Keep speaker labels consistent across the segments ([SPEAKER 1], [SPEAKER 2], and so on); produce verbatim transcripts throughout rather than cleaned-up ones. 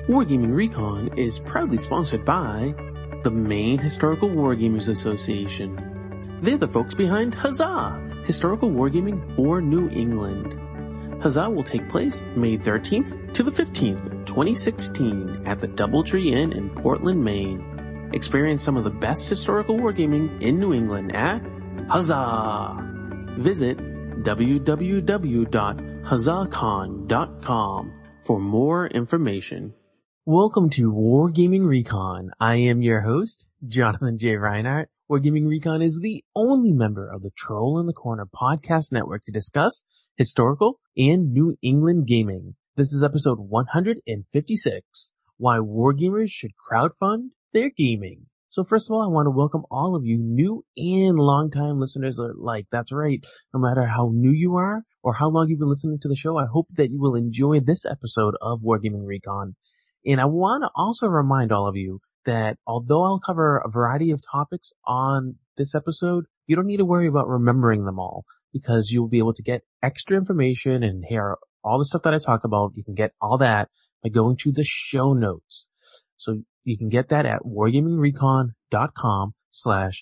[SPEAKER 1] Wargaming Recon is proudly sponsored by the Maine Historical Wargamers Association. They're the folks behind Huzzah! Historical Wargaming for New England. Huzzah will take place May thirteenth to the fifteenth, twenty sixteen at the Doubletree Inn in Portland, Maine. Experience some of the best historical wargaming in New England at Huzzah! Visit w w w dot huzzah con dot com for more information. Welcome to Wargaming Recon. I am your host, Jonathan J. Reinhardt. Wargaming Recon is the only member of the Troll in the Corner podcast network to discuss historical and New England gaming. This is episode one hundred fifty-six, Why Wargamers Should Crowdfund Their Gaming. So first of all, I want to welcome all of you new and long-time listeners alike. That's right. No matter how new you are or how long you've been listening to the show, I hope that you will enjoy this episode of Wargaming Recon. And I want to also remind all of you that although I'll cover a variety of topics on this episode, you don't need to worry about remembering them all because you'll be able to get extra information and hear all the stuff that I talk about. You can get all that by going to the show notes. So you can get that at wargamingrecon.com slash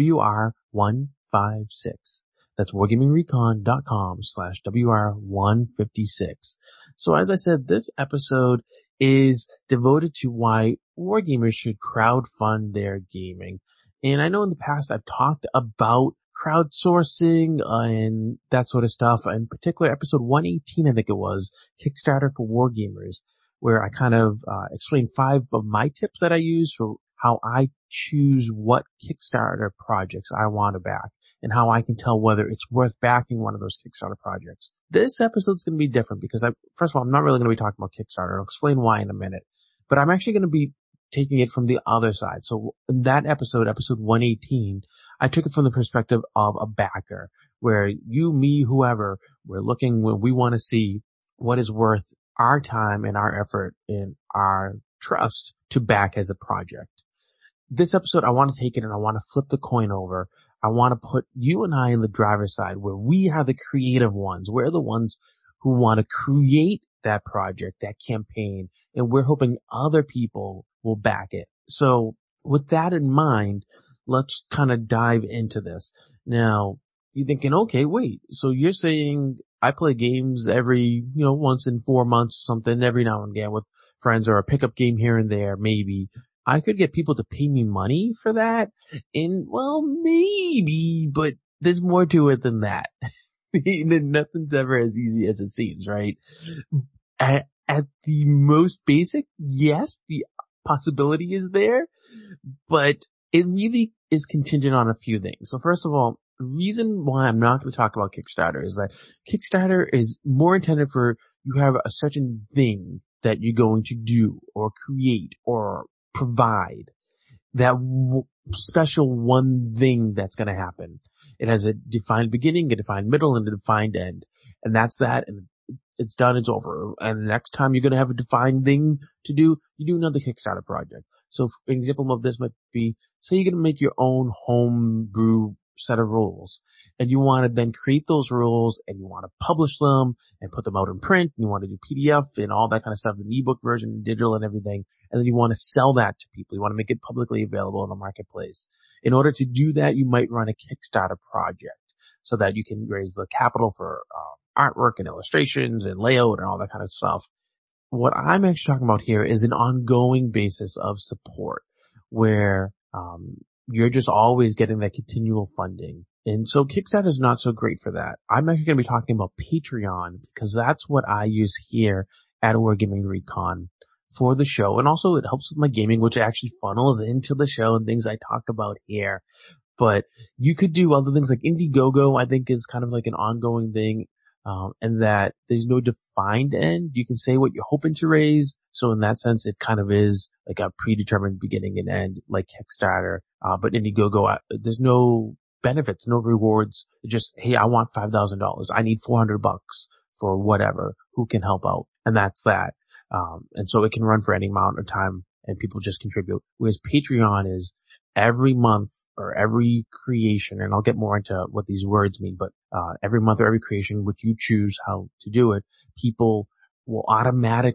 [SPEAKER 1] WR156. That's wargamingrecon.com slash WR156. So as I said, this episode is devoted to why wargamers should crowdfund their gaming. And I know in the past I've talked about crowdsourcing and that sort of stuff. In particular, episode one eighteen, I think it was, Kickstarter for Wargamers, where I kind of uh, explained five of my tips that I use for how I choose what Kickstarter projects I want to back and how I can tell whether it's worth backing one of those Kickstarter projects. This episode's going to be different because I, first of all, I'm not really going to be talking about Kickstarter. I'll explain why in a minute, but I'm actually going to be taking it from the other side. So in that episode, episode one eighteen, I took it from the perspective of a backer where you, me, whoever, we're looking when we want to see what is worth our time and our effort and our trust to back as a project. This episode, I want to take it and I want to flip the coin over. I want to put you and I in the driver's side where we are the creative ones. We're the ones who want to create that project, that campaign, and we're hoping other people will back it. So with that in mind, let's kind of dive into this. Now, you're thinking, okay, wait, so you're saying I play games every, you know, once in four months, something every now and again with friends or a pickup game here and there, maybe. I could get people to pay me money for that. And well, maybe, but there's more to it than that. Nothing's ever as easy as it seems, right? At, at the most basic, yes, the possibility is there, but it really is contingent on a few things. So first of all, the reason why I'm not going to talk about Kickstarter is that Kickstarter is more intended for you have a certain thing that you're going to do or create or provide, that w- special one thing that's going to happen. It has a defined beginning, a defined middle, and a defined end. And that's that, and it's done, it's over. And the next time you're going to have a defined thing to do, you do another Kickstarter project. So an example of this might be, say you're going to make your own home brew set of rules, and you want to then create those rules and you want to publish them and put them out in print, and you want to do P D F and all that kind of stuff, an ebook version, digital and everything, and then you want to sell that to people. You want to make it publicly available in the marketplace. In order to do that, you might run a Kickstarter project so that you can raise the capital for uh, artwork and illustrations and layout and all that kind of stuff. What I'm actually talking about here is an ongoing basis of support where um you're just always getting that continual funding. And so Kickstarter is not so great for that. I'm actually going to be talking about Patreon because that's what I use here at Wargaming Recon for the show. And also it helps with my gaming, which actually funnels into the show and things I talk about here. But you could do other things like Indiegogo, I think is kind of like an ongoing thing. Um, and that there's no defined end. You can say what you're hoping to raise. So in that sense, it kind of is like a predetermined beginning and end, like Kickstarter. Uh, but Indiegogo, uh, there's no benefits, no rewards. It's just, hey, I want five thousand dollars. I need four hundred bucks for whatever. Who can help out? And that's that. Um, and so it can run for any amount of time and people just contribute. Whereas Patreon is every month or every creation, and I'll get more into what these words mean, but uh every month or every creation, which you choose how to do it, people will automatically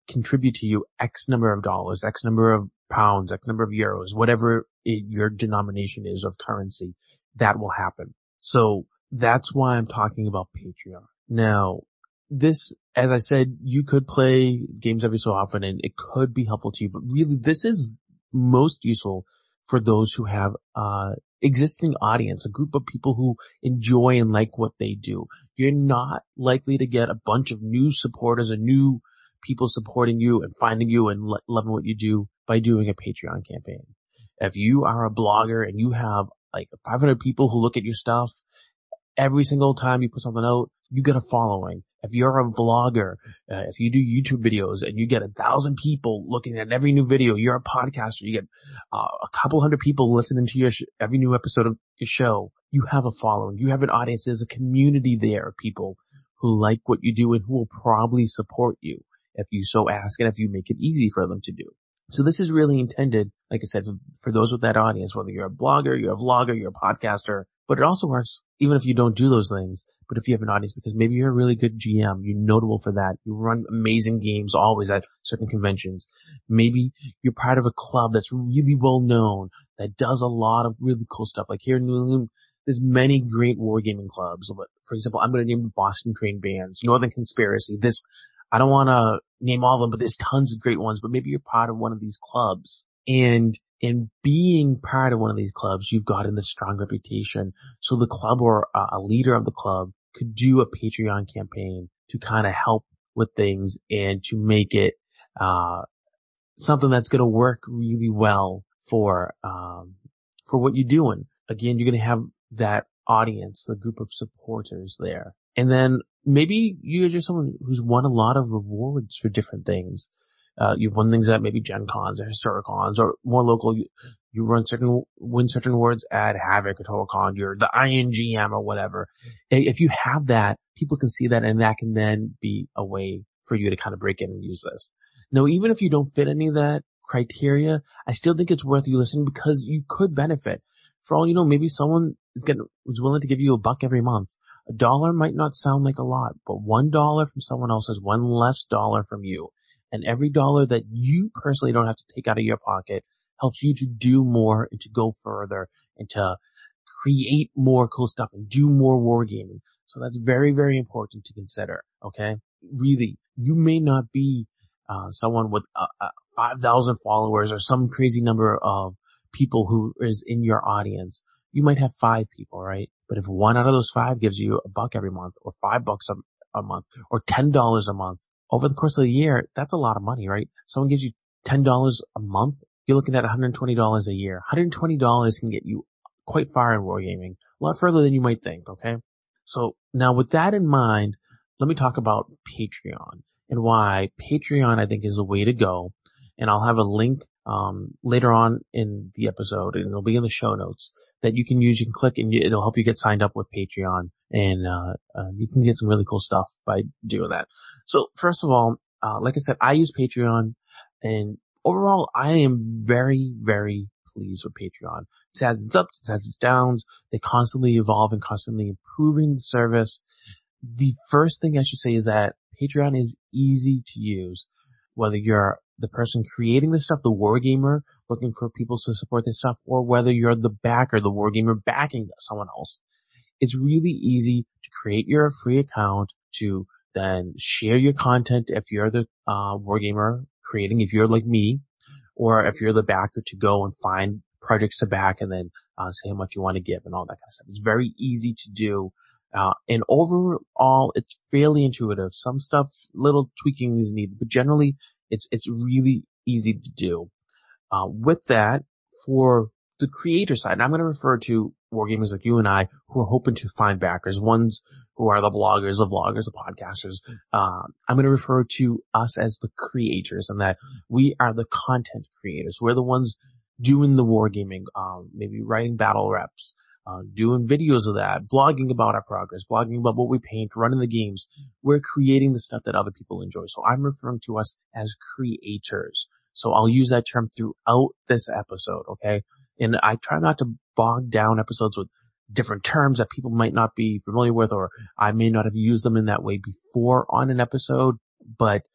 [SPEAKER 1] contribute to you X number of dollars, X number of pounds, X number of euros, whatever it, your denomination is of currency, that will happen. So that's why I'm talking about Patreon. Now, this, as I said, you could play games every so often and it could be helpful to you, but really this is most useful for those who have uh existing audience, a group of people who enjoy and like what they do. You're not likely to get a bunch of new supporters and new people supporting you and finding you and lo- loving what you do by doing a Patreon campaign. If you are a blogger and you have like five hundred people who look at your stuff, every single time you put something out, you get a following. If you're a vlogger, uh, if you do YouTube videos and you get a thousand people looking at every new video, you're a podcaster, you get uh, a couple hundred people listening to your sh- every new episode of your show, you have a following. You have an audience. There's a community there of people who like what you do and who will probably support you if you so ask and if you make it easy for them to do. So this is really intended, like I said, for those with that audience, whether you're a blogger, you're a vlogger, you're a podcaster, but it also works even if you don't do those things, but if you have an audience, because maybe you're a really good G M, you're notable for that, you run amazing games always at certain conventions. Maybe you're part of a club that's really well known, that does a lot of really cool stuff. Like here in New England, there's many great wargaming clubs. But for example, I'm going to name the Boston Trained Bands, Northern Conspiracy, this, I don't want to name all of them, but there's tons of great ones, but maybe you're part of one of these clubs. And in being part of one of these clubs, you've gotten this strong reputation. So the club or uh, a leader of the club could do a Patreon campaign to kind of help with things and to make it, uh, something that's going to work really well for, um, for what you're doing. Again, you're going to have that audience, the group of supporters there. And then maybe you're just someone who's won a lot of rewards for different things. Uh, you've won things at maybe Gen Cons or Historicons or more local. You, you run certain, win certain awards at Havoc or TotalCon. You're the I N G M or whatever. If you have that, people can see that and that can then be a way for you to kind of break in and use this. Now, even if you don't fit any of that criteria, I still think it's worth you listening because you could benefit. For all you know, maybe someone is, getting, is willing to give you a buck every month. A dollar might not sound like a lot, but one dollar from someone else is one less dollar from you. And every dollar that you personally don't have to take out of your pocket helps you to do more and to go further and to create more cool stuff and do more wargaming. So that's very, very important to consider. Okay. Really, you may not be, uh, someone with uh, uh, five thousand followers or some crazy number of people who is in your audience. You might have five people, right? But if one out of those five gives you a buck every month or five bucks a, a month or ten dollars a month over the course of the year, that's a lot of money, right? Someone gives you ten dollars a month. You're looking at one hundred twenty dollars a year. one hundred twenty dollars can get you quite far in wargaming, a lot further than you might think. Okay. So now with that in mind, let me talk about Patreon and why Patreon I think is the way to go. And I'll have a link um later on in the episode, and it'll be in the show notes that you can use. You can click and it'll help you get signed up with Patreon, and uh, uh you can get some really cool stuff by doing that. So first of all, uh like I said, I use Patreon, and overall I am very, very pleased with Patreon. It has its ups, it has its downs. They constantly evolve and constantly improving the service. The first thing I should say is that Patreon is easy to use, whether you're the person creating this stuff, the wargamer looking for people to support this stuff, or whether you're the backer, the wargamer backing someone else. It's really easy to create your free account, to then share your content if you're the uh wargamer creating, if you're like me, or if you're the backer, to go and find projects to back and then uh say how much you want to give and all that kind of stuff. It's very easy to do. Uh, and overall, it's fairly intuitive. Some stuff, little tweaking is needed, but generally, it's, it's really easy to do. Uh, with that, for the creator side, and I'm going to refer to wargamers like you and I who are hoping to find backers, ones who are the bloggers, the vloggers, the podcasters. Uh, I'm going to refer to us as the creators, and that we are the content creators. We're the ones doing the wargaming, um, maybe writing battle reps, Uh, doing videos of that, blogging about our progress, blogging about what we paint, running the games. We're creating the stuff that other people enjoy. So I'm referring to us as creators. So I'll use that term throughout this episode, okay? And I try not to bog down episodes with different terms that people might not be familiar with, or I may not have used them in that way before on an episode, but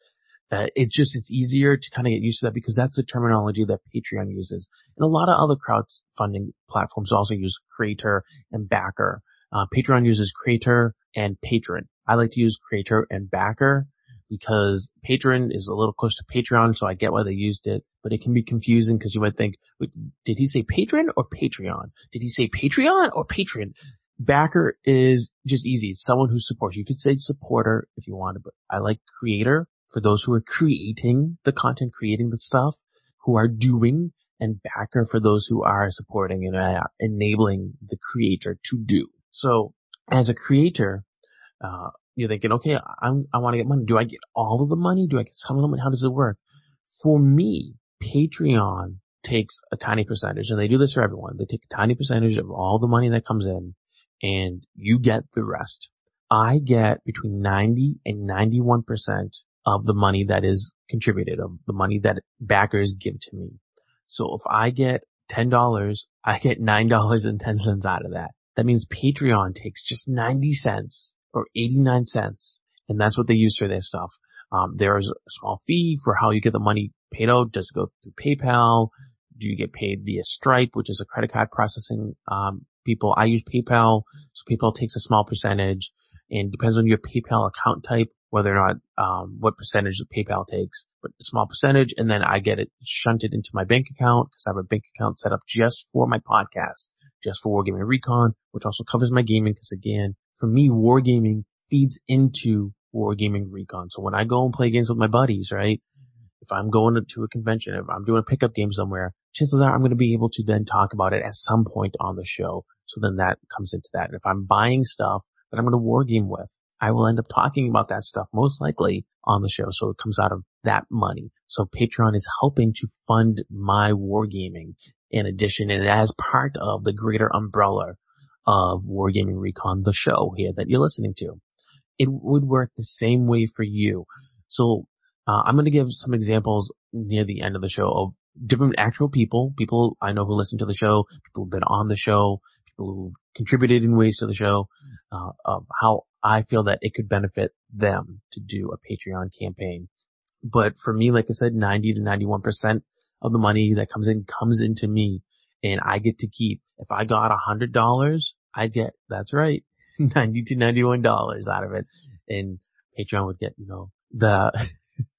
[SPEAKER 1] Uh, it's just, it's easier to kind of get used to that because that's the terminology that Patreon uses. And a lot of other crowdfunding platforms also use creator and backer. Uh, Patreon uses creator and patron. I like to use creator and backer because patron is a little close to Patreon, so I get why they used it, but it can be confusing because you might think, wait, did he say patron or Patreon? Did he say Patreon or patron? Backer is just easy. It's someone who supports you. You could say supporter if you wanted, but I like creator for those who are creating the content, creating the stuff, who are doing, and backer for those who are supporting and uh, enabling the creator to do. So as a creator, uh, you're thinking, okay, I'm, I want to get money. Do I get all of the money? Do I get some of the money? How does it work? For me, Patreon takes a tiny percentage, and they do this for everyone. They take a tiny percentage of all the money that comes in, and you get the rest. I get between ninety and ninety-one percent of the money that is contributed, of the money that backers give to me. So if I get ten dollars, I get nine dollars and ten cents out of that. That means Patreon takes just ninety cents or eighty-nine cents, and that's what they use for their stuff. Um, there is a small fee for how you get the money paid out. Does it go through PayPal? Do you get paid via Stripe, which is a credit card processing um people? I use PayPal, so PayPal takes a small percentage, and depends on your PayPal account type, whether or not, um, what percentage the PayPal takes, but a small percentage, and then I get it shunted into my bank account because I have a bank account set up just for my podcast, just for Wargaming Recon, which also covers my gaming because again, for me, Wargaming feeds into Wargaming Recon. So when I go and play games with my buddies, right, if I'm going to a convention, if I'm doing a pickup game somewhere, chances are I'm going to be able to then talk about it at some point on the show. So then that comes into that. And if I'm buying stuff that I'm going to wargame with, I will end up talking about that stuff most likely on the show. So it comes out of that money. So Patreon is helping to fund my wargaming in addition and as part of the greater umbrella of Wargaming Recon, the show here that you're listening to. It would work the same way for you. So uh, I'm going to give some examples near the end of the show of different actual people, people I know who listen to the show, people who've been on the show, people who've contributed in ways to the show, uh, of how I feel that it could benefit them to do a Patreon campaign. But for me, like I said, ninety to ninety-one percent of the money that comes in comes into me, and I get to keep. If I got a hundred dollars, I get, that's right, ninety to ninety-one dollars out of it. And Patreon would get, you know, the,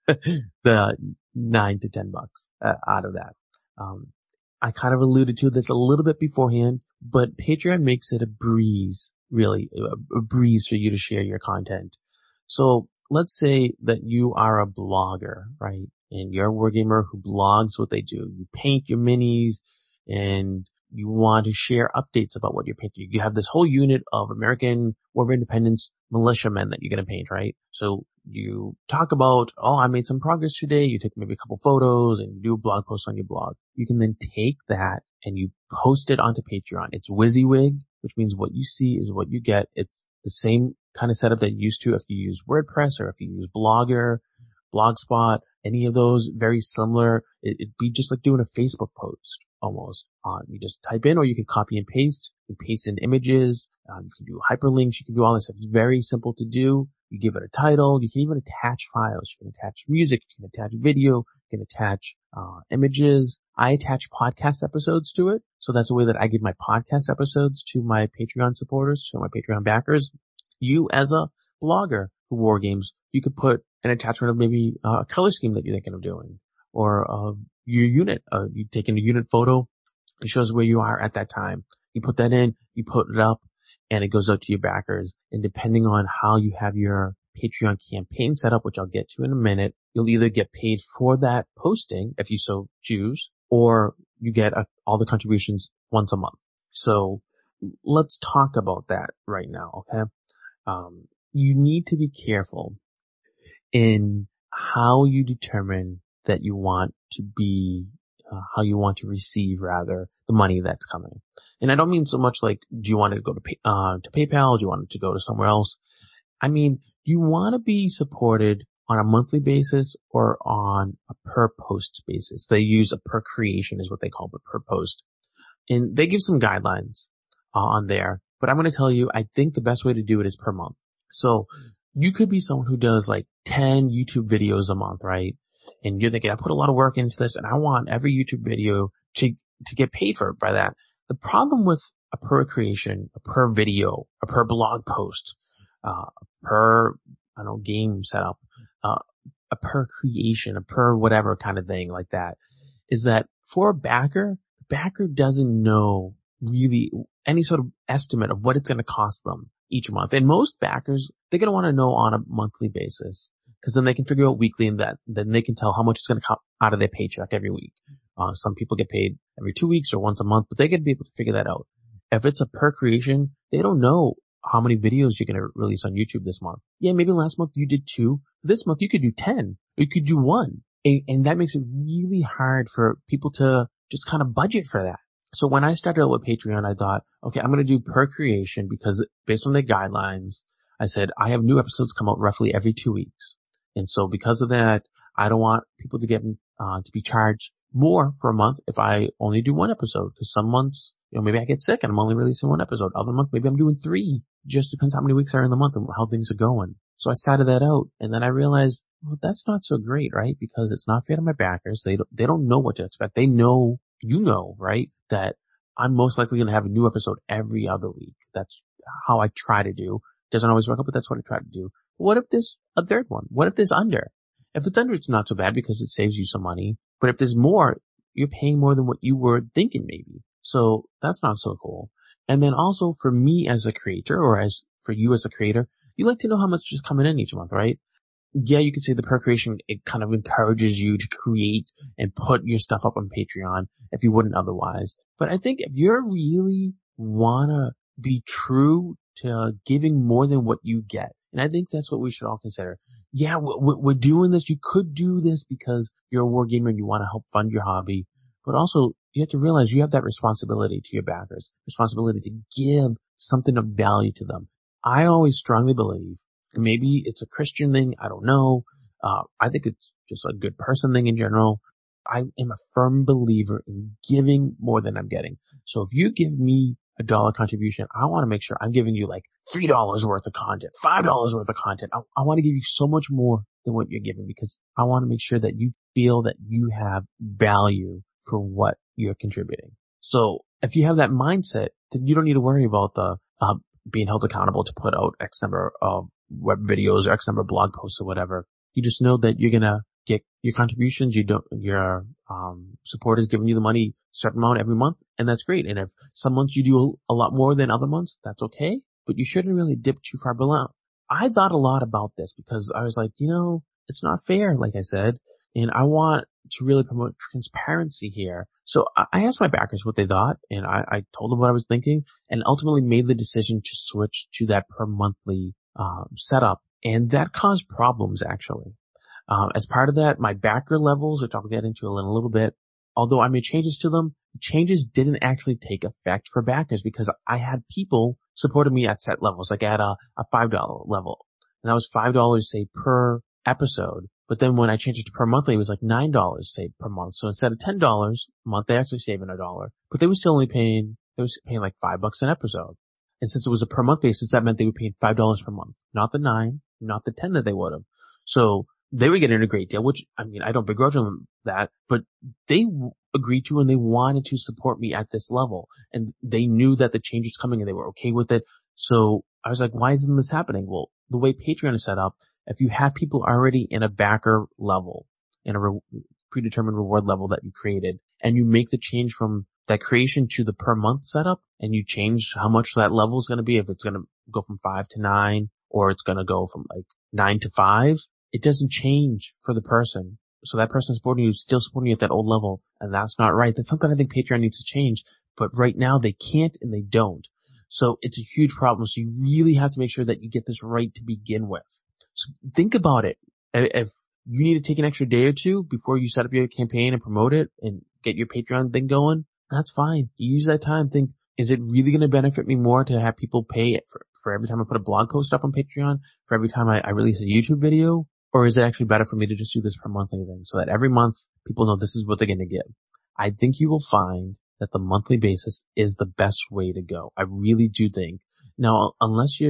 [SPEAKER 1] the nine to ten bucks uh, out of that. Um, I kind of alluded to this a little bit beforehand, but Patreon makes it a breeze, really, a, a breeze for you to share your content. So let's say that you are a blogger, right? And you're a wargamer who blogs what they do. You paint your minis and you want to share updates about what you're painting. You have this whole unit of American War of Independence militiamen that you're going to paint, right? So you talk about, oh, I made some progress today. You take maybe a couple photos and you do a blog post on your blog. You can then take that and you post it onto Patreon. It's WYSIWYG, which means what you see is what you get. It's the same kind of setup that you used to if you use WordPress or if you use Blogger, Blogspot, any of those, very similar. It, it'd be just like doing a Facebook post almost. Uh, you just type in, or you can copy and paste. You can paste in images. Um, you can do hyperlinks. You can do all this stuff. It's very simple to do. You give it a title. You can even attach files. You can attach music. You can attach video. You can attach uh, images. I attach podcast episodes to it. So that's a way that I give my podcast episodes to my Patreon supporters, to my Patreon backers. You as a blogger who war games, you could put an attachment of maybe a color scheme that you're thinking of doing, or uh, your unit. Uh, you take in a unit photo. It shows where you are at that time. You put that in, you put it up, and it goes out to your backers. And depending on how you have your Patreon campaign set up, which I'll get to in a minute, you'll either get paid for that posting, if you so choose, or you get a, all the contributions once a month. So let's talk about that right now, okay? Um, you need to be careful in how you determine that you want to be, uh, how you want to receive, rather, the money that's coming. And I don't mean so much like, do you want it to go to, pay, uh, to PayPal? Do you want it to go to somewhere else? I mean, do you want to be supported on a monthly basis or on a per post basis? They use a per creation is what they call it, per post. And they give some guidelines uh, on there, but I'm going to tell you, I think the best way to do it is per month. So You could be someone who does like ten YouTube videos a month, right? And you're thinking, I put a lot of work into this and I want every YouTube video to, to get paid for by that. The problem with a per creation, a per video, a per blog post, uh, per, I don't know, game setup, uh, a per creation, a per whatever kind of thing like that, is that for a backer, the backer doesn't know really any sort of estimate of what it's going to cost them each month. And most backers, they're going to want to know on a monthly basis, because then they can figure out weekly, and that then they can tell how much it's going to come out of their paycheck every week. Uh, some people get paid every two weeks or once a month, but they can be able to figure that out. If it's a per creation, they don't know how many videos you're going to release on YouTube this month. Yeah, maybe last month you did two. This month you could do ten, or you could do one. And, and that makes it really hard for people to just kind of budget for that. So when I started out with Patreon, I thought, okay, I'm going to do per creation, because based on the guidelines, I said I have new episodes come out roughly every two weeks. And so because of that, I don't want people to get, uh, to be charged more for a month if I only do one episode. Because some months, you know, maybe I get sick and I'm only releasing one episode. Other month, maybe I'm doing three. Just depends how many weeks are in the month and how things are going. So I started that out, and then I realized, well, that's not so great, right? Because it's not fair to my backers. They don't, they don't know what to expect. They know, you know, right, that I'm most likely going to have a new episode every other week. That's how I try to do. Doesn't always work out, but that's what I try to do. What if there's a third one? What if there's under? If it's under, it's not so bad because it saves you some money. But if there's more, you're paying more than what you were thinking maybe. So that's not so cool. And then also for me as a creator, or as for you as a creator, you like to know how much is coming in each month, right? Yeah, you could say the per creation, it kind of encourages you to create and put your stuff up on Patreon if you wouldn't otherwise. But I think if you really wanna be true to giving more than what you get, and I think that's what we should all consider. Yeah, we're doing this. You could do this because you're a war gamer and you want to help fund your hobby, but also you have to realize you have that responsibility to your backers, responsibility to give something of value to them. I always strongly believe, maybe it's a Christian thing, I don't know. Uh, I think it's just a good person thing in general. I am a firm believer in giving more than I'm getting. So if you give me a dollar contribution, I want to make sure I'm giving you like three dollars worth of content, five dollars worth of content. I, I want to give you so much more than what you're giving, because I want to make sure that you feel that you have value for what you're contributing. So if you have that mindset, then you don't need to worry about the, uh, being held accountable to put out X number of web videos or X number of blog posts or whatever. You just know that you're going to get your contributions. You don't, your, um, support is giving you the money, certain amount every month. And that's great. And if some months you do a lot more than other months, that's okay, but you shouldn't really dip too far below. I thought a lot about this because I was like, you know, it's not fair, like I said, and I want to really promote transparency here. So I asked my backers what they thought, and I, I told them what I was thinking, and ultimately made the decision to switch to that per monthly um, setup, and that caused problems actually. Um, as part of that, my backer levels, which I'll get into in a little bit, although I made changes to them, changes didn't actually take effect for backers because I had people supporting me at set levels, like at a, a five dollar level, and that was five dollars say per episode. But then when I changed it to per monthly, it was like nine dollars say per month. So instead of ten dollars a month, they actually saving a dollar, but they were still only paying, they was paying like five bucks an episode. And since it was a per month basis, that meant they were paying five dollars per month, not the nine, not the ten that they would have. So they were getting a great deal, which, I mean, I don't begrudge them that, but they agreed to and they wanted to support me at this level. And they knew that the change was coming and they were okay with it. So I was like, why isn't this happening? Well, the way Patreon is set up, if you have people already in a backer level, in a re- predetermined reward level that you created, and you make the change from that creation to the per month setup, and you change how much that level is going to be, if it's going to go from five to nine, or it's going to go from like nine to five, it doesn't change for the person. So that person supporting you is still supporting you at that old level, and that's not right. That's something I think Patreon needs to change, but right now they can't and they don't. So it's a huge problem. So you really have to make sure that you get this right to begin with. So think about it. If you need to take an extra day or two before you set up your campaign and promote it and get your Patreon thing going, that's fine. You use that time. Think, is it really going to benefit me more to have people pay it for, for every time I put a blog post up on Patreon, for every time I, I release a YouTube video? Or is it actually better for me to just do this per monthly thing so that every month people know this is what they're going to get? I think you will find that the monthly basis is the best way to go. I really do think. Now, unless you're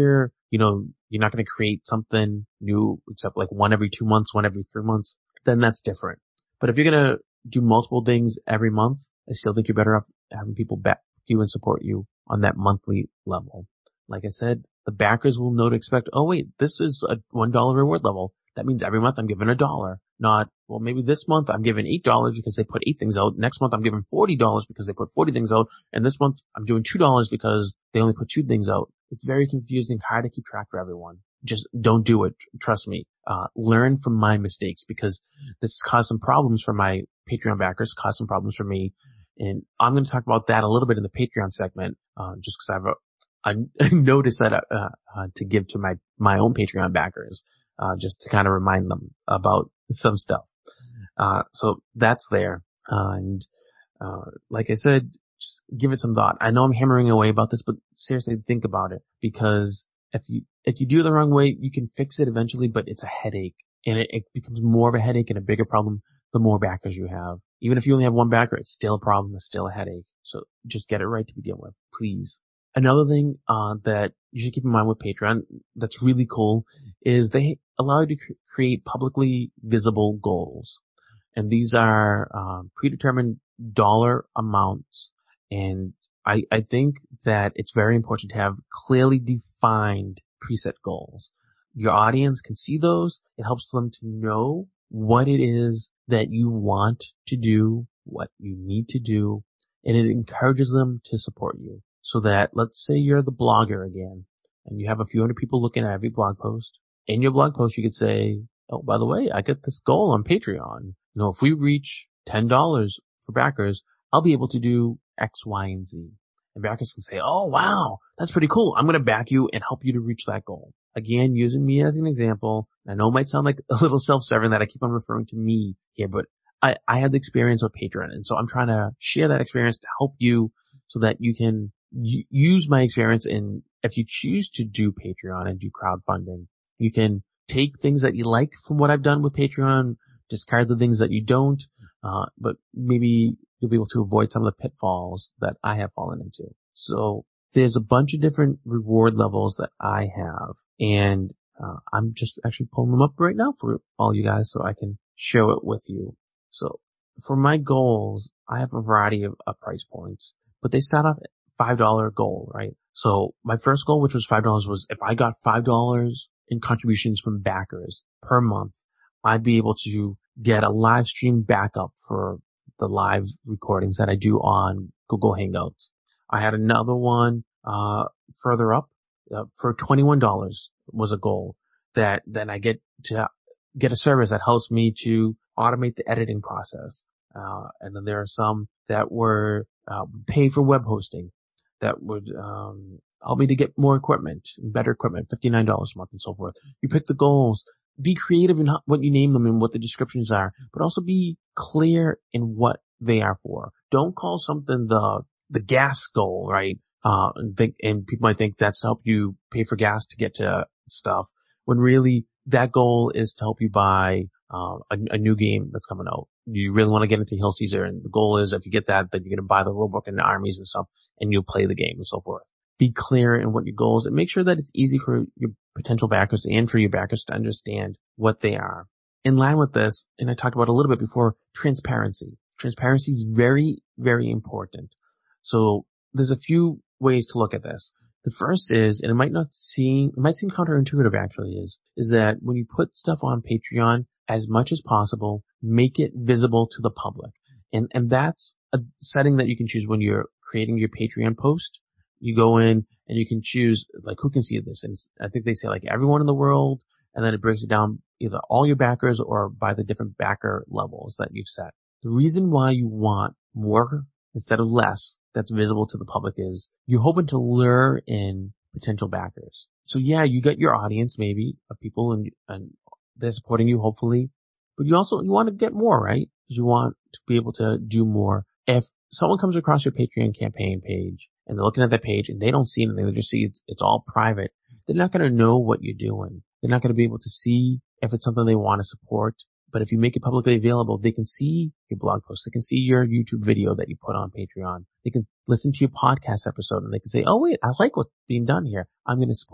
[SPEAKER 1] you know, you're not going to create something new except like one every two months, one every three months, then that's different. But if you're going to do multiple things every month, I still think you're better off having people back you and support you on that monthly level. Like I said, the backers will know to expect, oh wait, this is a one dollar reward level. That means every month I'm giving a dollar. Not, well, maybe this month I'm giving eight dollars because they put eight things out. Next month I'm giving forty dollars because they put forty things out. And this month I'm doing two dollars because they only put two things out. It's very confusing, hard to keep track for everyone. Just don't do it. Trust me. Uh, learn from my mistakes, because this caused some problems for my Patreon backers, caused some problems for me. And I'm going to talk about that a little bit in the Patreon segment, uh, just because I have a, a notice that, uh, uh, to give to my, my own Patreon backers, uh, just to kind of remind them about some stuff. Uh, so that's there. Uh, and, uh, like I said, just give it some thought. I know I'm hammering away about this, but seriously think about it, because if you, if you do it the wrong way, you can fix it eventually, but it's a headache, and it, it becomes more of a headache and a bigger problem the more backers you have. Even if you only have one backer, it's still a problem. It's still a headache. So just get it right to begin with, please. Another thing, uh, that you should keep in mind with Patreon that's really cool is they allow you to cr- create publicly visible goals. And these are, um, predetermined dollar amounts. And I, I think that it's very important to have clearly defined preset goals. Your audience can see those. It helps them to know what it is that you want to do, what you need to do, and it encourages them to support you. So that, let's say you're the blogger again, and you have a few hundred people looking at every blog post. In your blog post, you could say, oh, by the way, I got this goal on Patreon. You know, if we reach ten dollars for backers, I'll be able to do X, Y, and Z. And backers can say, oh, wow, that's pretty cool. I'm going to back you and help you to reach that goal. Again, using me as an example, I know it might sound like a little self-serving that I keep on referring to me here, but I, I had the experience with Patreon, and so I'm trying to share that experience to help you so that you can y- use my experience. And if you choose to do Patreon and do crowdfunding, you can take things that you like from what I've done with Patreon, discard the things that you don't, uh, but maybe you'll be able to avoid some of the pitfalls that I have fallen into. So there's a bunch of different reward levels that I have, and uh, I'm just actually pulling them up right now for all you guys so I can show it with you. So for my goals, I have a variety of, of price points, but they start off at five dollar goal, right? So my first goal, which was five dollars, was if I got five dollars in contributions from backers per month, I'd be able to get a live stream backup for the live recordings that I do on Google Hangouts. I had another one, uh, further up, uh, for twenty-one dollars was a goal that then I get to get a service that helps me to automate the editing process. Uh, and then there are some that were, uh, pay for web hosting that would, um, help me to get more equipment, better equipment, fifty-nine dollars a month and so forth. You pick the goals, be creative in how, what you name them and what the descriptions are, but also be clear in what they are for. Don't call something the, the gas goal, right? Uh, and think, and people might think that's to help you pay for gas to get to stuff, when really that goal is to help you buy, uh, a, a new game that's coming out. You really want to get into Hill Caesar, and the goal is if you get that, then you're going to buy the rulebook and the armies and stuff, and you'll play the game and so forth. Be clear in what your goals, and make sure that it's easy for your potential backers and for your backers to understand what they are. In line with this, and I talked about a little bit before, transparency. Transparency is very, very important. So there's a few ways to look at this. The first is, and it might not seem, it might seem counterintuitive actually, is, is that when you put stuff on Patreon, as much as possible, make it visible to the public. And, and that's a setting that you can choose when you're creating your Patreon post. You go in and you can choose, like, who can see this? And I think they say, like, everyone in the world, and then it breaks it down either all your backers or by the different backer levels that you've set. The reason why you want more instead of less that's visible to the public is you're hoping to lure in potential backers. So yeah, you got your audience maybe of people, and, and they're supporting you hopefully, but you also, you want to get more, right? Because you want to be able to do more. If someone comes across your Patreon campaign page and they're looking at that page and they don't see anything, they just see it's, it's all private, they're not going to know what you're doing. They're not going to be able to see if it's something they want to support. But if you make it publicly available, they can see your blog post. They can see your YouTube video that you put on Patreon. They can listen to your podcast episode and they can say, oh wait, I like what's being done here. I'm going to support it.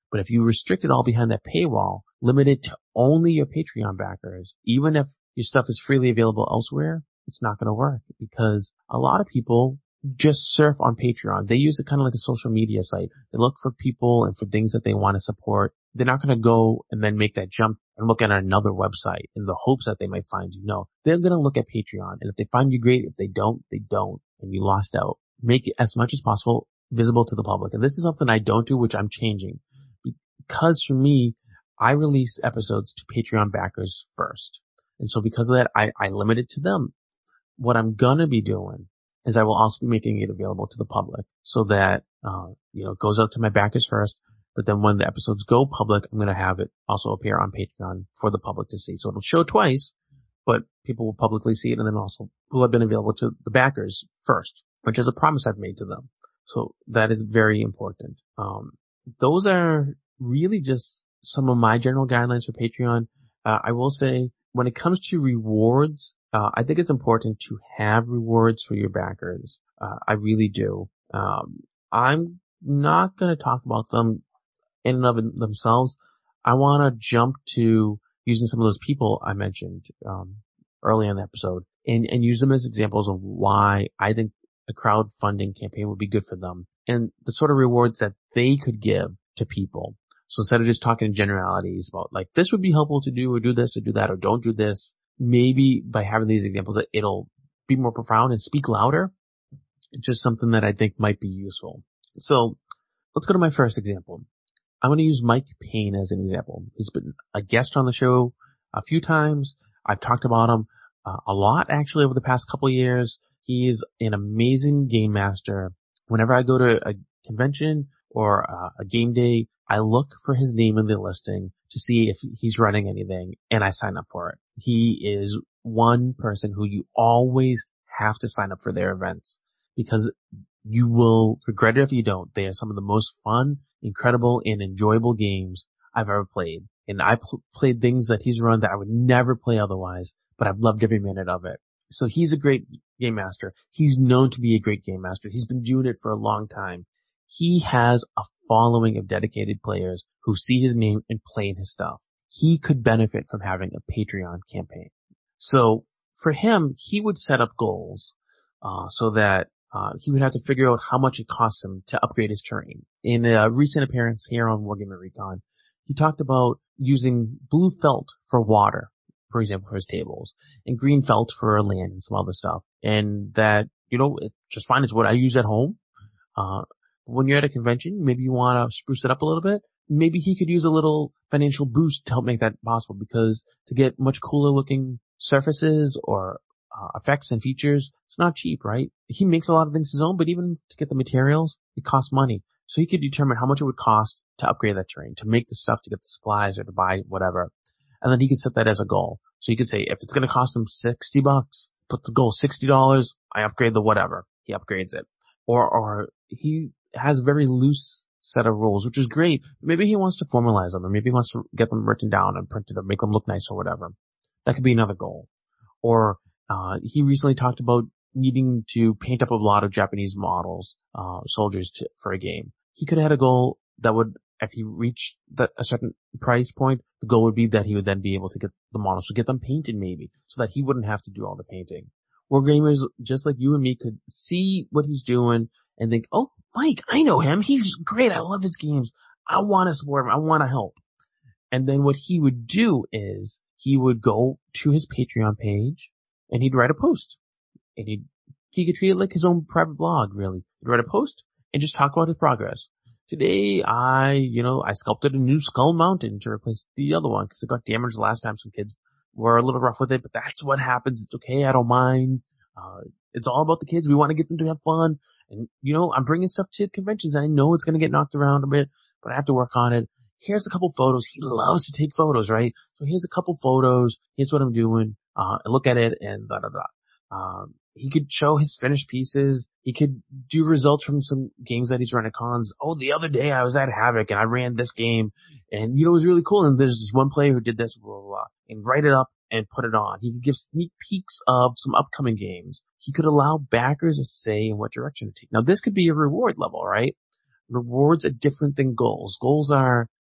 [SPEAKER 1] But if you restrict it all behind that paywall, limit it to only your Patreon backers, even if your stuff is freely available elsewhere, it's not going to work because a lot of people just surf on Patreon. They use it kind of like a social media site. They look for people and for things that they want to support. They're not going to go and then make that jump and look at another website in the hopes that they might find you. No, they're going to look at Patreon. And if they find you, great. If they don't, they don't. And you lost out. Make it as much as possible visible to the public. And this is something I don't do, which I'm changing. Because for me, I release episodes to Patreon backers first. And so because of that, I, I limit it to them. What I'm going to be doing is I will also be making it available to the public so that, uh, you know, it goes out to my backers first. But then when the episodes go public, I'm going to have it also appear on Patreon for the public to see. So it'll show twice, but people will publicly see it and then also will have been available to the backers first, which is a promise I've made to them. So that is very important. Um, those are really just some of my general guidelines for Patreon. Uh, I will say when it comes to rewards, uh, I think it's important to have rewards for your backers. Uh, I really do. Um, I'm not going to talk about them in and of themselves. I want to jump to using some of those people I mentioned, um, early in the episode and, and use them as examples of why I think a crowdfunding campaign would be good for them and the sort of rewards that they could give to people. So instead of just talking in generalities about like, this would be helpful to do or do this or do that or don't do this, maybe by having these examples that it'll be more profound and speak louder. It's just something that I think might be useful. So let's go to my first example. I'm going to use Mike Payne as an example. He's been a guest on the show a few times. I've talked about him uh, a lot actually over the past couple of years. He is an amazing game master. Whenever I go to a convention or uh, a game day, I look for his name in the listing to see if he's running anything and I sign up for it. He is one person who you always have to sign up for their events because you will regret it if you don't. They are some of the most fun, incredible, and enjoyable games I've ever played. And I pl- played things that he's run that I would never play otherwise, but I've loved every minute of it. So he's a great game master. He's known to be a great game master. He's been doing it for a long time. He has a following of dedicated players who see his name and play in his stuff. He could benefit from having a Patreon campaign. So for him, he would set up goals uh, so that uh, he would have to figure out how much it costs him to upgrade his terrain. In a recent appearance here on Wargaming Recon, he talked about using blue felt for water, for example, for his tables, and green felt for land and some other stuff. And that, you know, it's just fine. It's what I use at home. Uh, when you're at a convention, maybe you want to spruce it up a little bit. Maybe he could use a little financial boost to help make that possible because to get much cooler looking surfaces or uh, effects and features, it's not cheap, right? He makes a lot of things his own, but even to get the materials, it costs money. So he could determine how much it would cost to upgrade that terrain, to make the stuff, to get the supplies or to buy whatever. And then he could set that as a goal. So you could say, if it's going to cost him sixty bucks, put the goal sixty dollars, I upgrade the whatever. He upgrades it. Or, or he has a very loose set of rules, which is great. Maybe he wants to formalize them, or maybe he wants to get them written down and printed or make them look nice or whatever. That could be another goal. Or, uh, he recently talked about needing to paint up a lot of Japanese models, uh, soldiers to, for a game. He could have had a goal that would, if he reached that, a certain price point, the goal would be that he would then be able to get the models, to get them painted maybe, so that he wouldn't have to do all the painting. Wargamers, just like you and me, could see what he's doing and think, oh, Mike, I know him. He's great. I love his games. I want to support him. I want to help. And then what he would do is he would go to his Patreon page and he'd write a post. And he'd, he could treat it like his own private blog, really. He'd write a post and just talk about his progress. Today, I, you know, I sculpted a new Skull Mountain to replace the other one because it got damaged last time. Some kids were a little rough with it, but that's what happens. It's okay. I don't mind. Uh, it's all about the kids. We want to get them to have fun. And, you know, I'm bringing stuff to conventions and I know it's going to get knocked around a bit, but I have to work on it. Here's a couple photos. He loves to take photos, right? So here's a couple photos. Here's what I'm doing. Uh, look at it and da da da. Um, he could show his finished pieces. He could do results from some games that he's run at cons. Oh, the other day I was at Havoc and I ran this game and, you know, it was really cool. And there's this one player who did this, blah, blah, blah, and write it up and put it on. He could give sneak peeks of some upcoming games. He could allow backers a say in what direction to take. Now, this could be a reward level, right? Rewards are different than goals. Goals are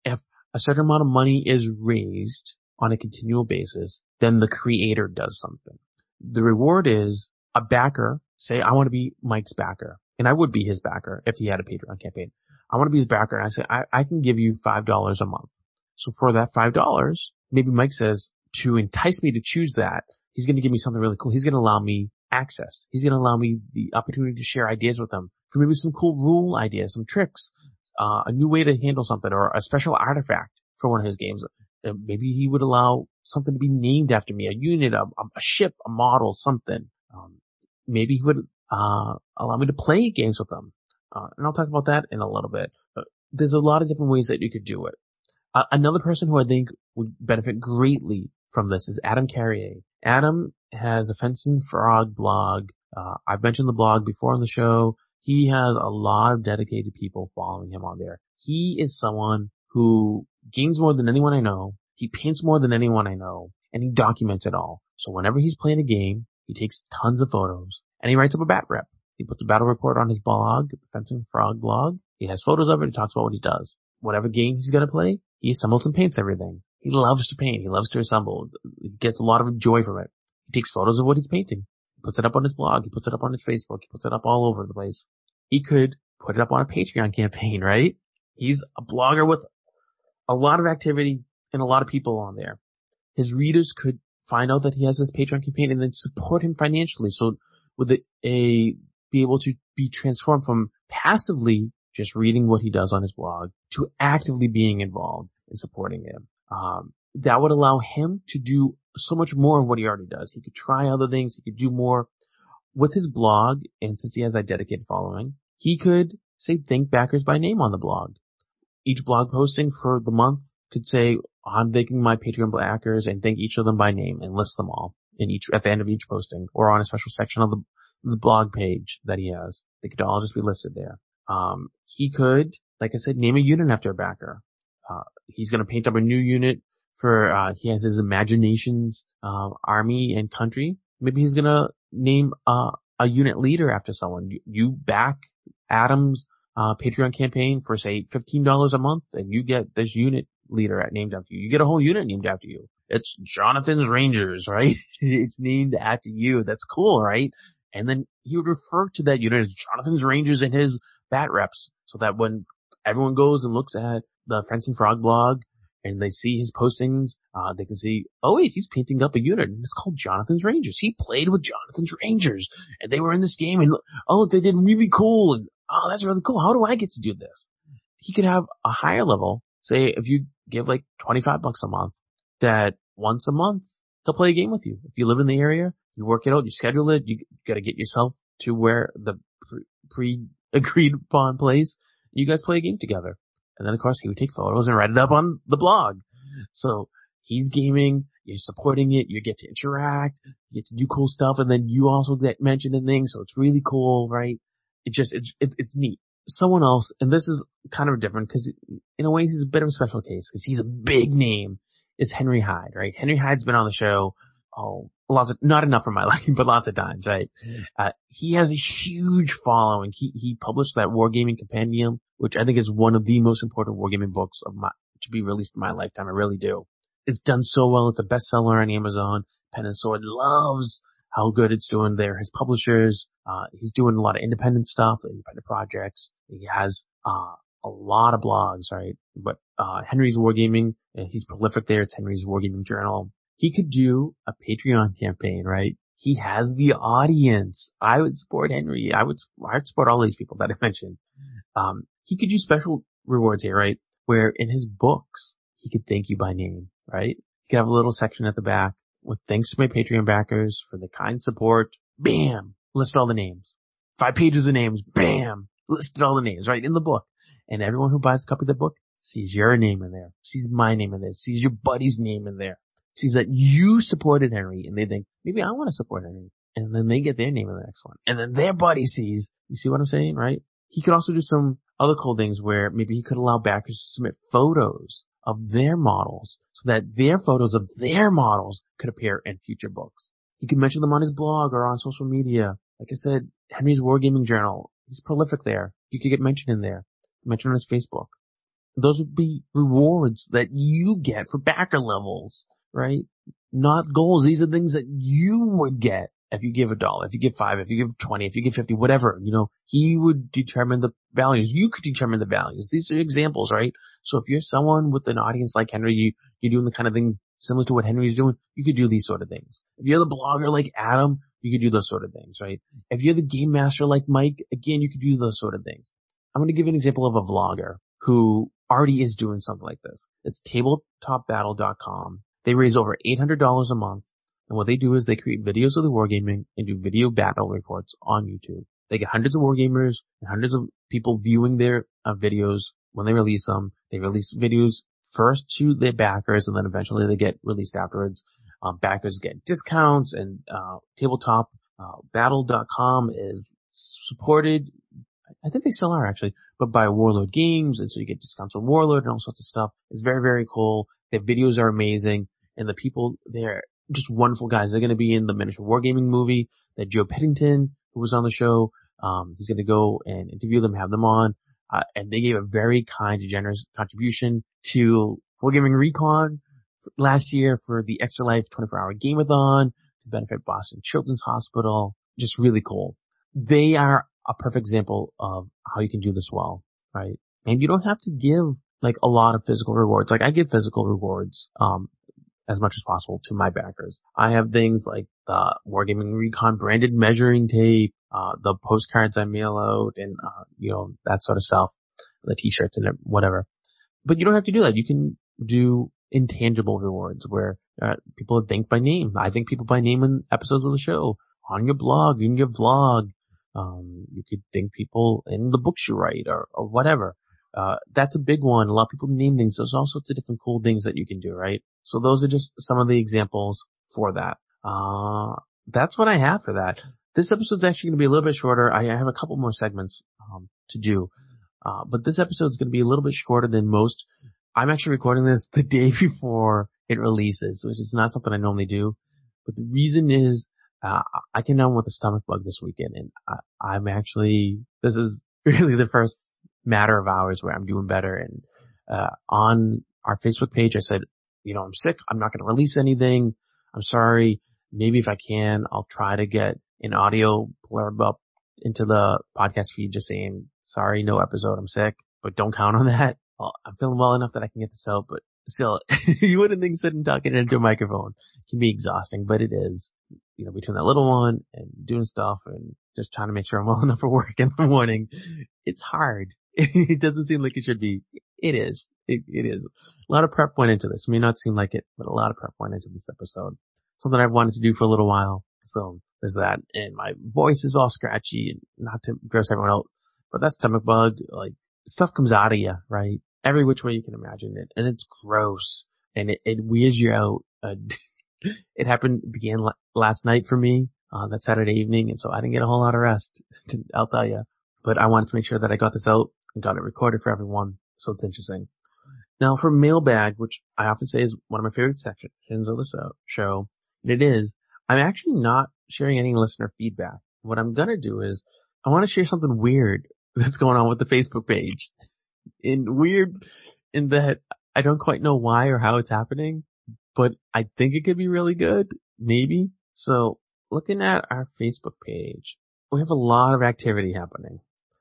[SPEAKER 1] if a certain amount of money is raised on a continual basis, then the creator does something. The reward is a backer. Say, I want to be Mike's backer, and I would be his backer if he had a Patreon campaign. I want to be his backer, and I say, I, I can give you five dollars a month. So for that five dollars, maybe Mike says, to entice me to choose that, he's going to give me something really cool. He's going to allow me access. He's going to allow me the opportunity to share ideas with them for maybe some cool rule ideas, some tricks, uh, a new way to handle something, or a special artifact for one of his games. Uh, maybe he would allow something to be named after me, a unit, a, a ship, a model, something. Um, maybe he would uh allow me to play games with them. Uh, and I'll talk about that in a little bit. But there's a lot of different ways that you could do it. Uh, another person who I think would benefit greatly from this is Adam Carrier. Adam has a Fencing Frog blog. Uh, I've mentioned the blog before on the show. He has a lot of dedicated people following him on there. He is someone who games more than anyone I know. He paints more than anyone I know, and he documents it all. So whenever he's playing a game, he takes tons of photos, and he writes up a bat rep. He puts a battle report on his blog, the Fencing Frog blog. He has photos of it. He talks about what he does. Whatever game he's going to play, he assembles and paints everything. He loves to paint. He loves to assemble. He gets a lot of joy from it. He takes photos of what he's painting. He puts it up on his blog. He puts it up on his Facebook. He puts it up all over the place. He could put it up on a Patreon campaign, right? He's a blogger with a lot of activity and a lot of people on there. His readers could find out that he has this Patreon campaign and then support him financially. So would it, a, be able to be transformed from passively just reading what he does on his blog to actively being involved in supporting him. Um, that would allow him to do so much more of what he already does. He could try other things. He could do more with his blog. And since he has a dedicated following, he could say thank backers by name on the blog. Each blog posting for the month could say, I'm thanking my Patreon backers, and thank each of them by name and list them all in each, at the end of each posting, or on a special section of the, the blog page that he has. They could all just be listed there. Um, he could, like I said, name a unit after a backer. Uh, he's going to paint up a new unit for, uh, he has his Imaginations, uh, army and country. Maybe he's going to name, uh, a unit leader after someone. You, you back Adam's, uh, Patreon campaign for, say, fifteen dollars a month, and you get this unit leader named after you. You get a whole unit named after you. It's Jonathan's Rangers, right? It's named after you. That's cool, right? And then he would refer to that unit as Jonathan's Rangers in his bat reps, so that when everyone goes and looks at the Fencing Frog blog and they see his postings, uh, they can see, oh wait, he's painting up a unit, and it's called Jonathan's Rangers. He played with Jonathan's Rangers, and they were in this game, and oh, they did really cool, and oh, that's really cool. How do I get to do this? He could have a higher level. Say if you give like twenty-five bucks a month, that once a month he'll play a game with you. If you live in the area, you work it out, you schedule it, you got to get yourself to where the pre agreed upon place. You guys play a game together. And then of course he would take photos and write it up on the blog. So he's gaming, you're supporting it, you get to interact, you get to do cool stuff, and then you also get mentioned in things. So it's really cool, right? It just, it, it, it's neat. Someone else, and this is kind of different because in a way he's a bit of a special case because he's a big name, is Henry Hyde, right? Henry Hyde's been on the show, oh, lots of, not enough for my liking, but lots of times, right? Uh, he has a huge following. He, he published that Wargaming Compendium, which I think is one of the most important wargaming books of my, to be released in my lifetime. I really do. It's done so well. It's a bestseller on Amazon. Pen and Sword loves how good it's doing there. His publishers, uh, he's doing a lot of independent stuff, independent projects. He has, uh, a lot of blogs, right? But, uh, Henry's Wargaming, he's prolific there. It's Henry's Wargaming Journal. He could do a Patreon campaign, right? He has the audience. I would support Henry. I would, I'd support all these people that I mentioned. Um, he could do special rewards here, right? Where in his books, he could thank you by name, right? He could have a little section at the back with thanks to my Patreon backers for the kind support. Bam! List all the names. Five pages of names. Bam! Listed all the names, right? In the book. And everyone who buys a copy of the book sees your name in there, sees my name in there, sees your buddy's name in there, sees that you supported Henry, and they think, maybe I want to support Henry. And then they get their name in the next one. And then their buddy sees, you see what I'm saying, right? He could also do some other cool things where maybe he could allow backers to submit photos of their models so that their photos of their models could appear in future books. He could mention them on his blog or on social media. Like I said, Henry's Wargaming Journal, he's prolific there. You could get mentioned in there, mentioned on his Facebook. Those would be rewards that you get for backer levels, right? Not goals. These are things that you would get if you give a dollar, if you give five, if you give twenty, if you give fifty, whatever, you know, he would determine the values. You could determine the values. These are examples, right? So if you're someone with an audience like Henry, you, you're doing the kind of things similar to what Henry's doing, you could do these sort of things. If you're the blogger like Adam, you could do those sort of things, right? If you're the game master like Mike, again, you could do those sort of things. I'm going to give you an example of a vlogger who already is doing something like this. It's tabletop battle dot com. They raise over eight hundred dollars a month. And what they do is they create videos of the wargaming and do video battle reports on YouTube. They get hundreds of wargamers and hundreds of people viewing their uh, videos when they release them. They release videos first to their backers, and then eventually they get released afterwards. Um, backers get discounts, and uh, tabletop battle dot com is supported. I think they still are actually, but by Warlord Games, and so you get discounts on Warlord and all sorts of stuff. It's very, very cool. Their videos are amazing, and the people there, just wonderful guys. They're going to be in the Miniature Wargaming movie that Joe Pittington, who was on the show, um, he's going to go and interview them, have them on, uh, and they gave a very kind, generous contribution to Wargaming Recon last year for the Extra Life twenty-four hour Gameathon to benefit Boston Children's Hospital. Just really cool. They are a perfect example of how you can do this well, right? And you don't have to give like a lot of physical rewards. Like I give physical rewards, um, as much as possible to my backers. I have things like the Wargaming Recon branded measuring tape, uh, the postcards I mail out, and, uh, you know, that sort of stuff, the t-shirts and whatever. But you don't have to do that. You can do intangible rewards where, uh, people are thanked by name. I thank people by name in episodes of the show, on your blog, in your vlog. Um, you could thank people in the books you write or, or whatever. Uh, that's a big one. A lot of people name things. There's all sorts of different cool things that you can do, right? So those are just some of the examples for that. Uh, that's what I have for that. This episode's actually going to be a little bit shorter. I, I have a couple more segments, um, to do. Uh, but this episode's going to be a little bit shorter than most. I'm actually recording this the day before it releases, which is not something I normally do. But the reason is, uh, I came down with a stomach bug this weekend, and I, I'm actually, this is really the first matter of hours where I'm doing better. And, uh, on our Facebook page, I said, you know, I'm sick. I'm not going to release anything. I'm sorry. Maybe if I can, I'll try to get an audio blurb up into the podcast feed just saying, sorry, no episode. I'm sick, but don't count on that. Well, I'm feeling well enough that I can get this out, but still, you wouldn't think sitting talking into a microphone can be exhausting, but it is, you know, between that little one and doing stuff and just trying to make sure I'm well enough for work in the morning. It's hard. It doesn't seem like it should be. It is. It, it is. A lot of prep went into this. It may not seem like it, but a lot of prep went into this episode. Something I've wanted to do for a little while. So there's that. And my voice is all scratchy, and not to gross everyone out, but that stomach bug, like, stuff comes out of you, right? Every which way you can imagine it. And it's gross. And it, it weirds you out. Uh, it happened, began l- last night for me, uh, that Saturday evening. And so I didn't get a whole lot of rest, I'll tell you. But I wanted to make sure that I got this out and got it recorded for everyone. So it's interesting. Now for mailbag, which I often say is one of my favorite sections of the show, and it is, I'm actually not sharing any listener feedback. What I'm going to do is I want to share something weird that's going on with the Facebook page. In weird in that I don't quite know why or how it's happening, but I think it could be really good. Maybe. So looking at our Facebook page, we have a lot of activity happening.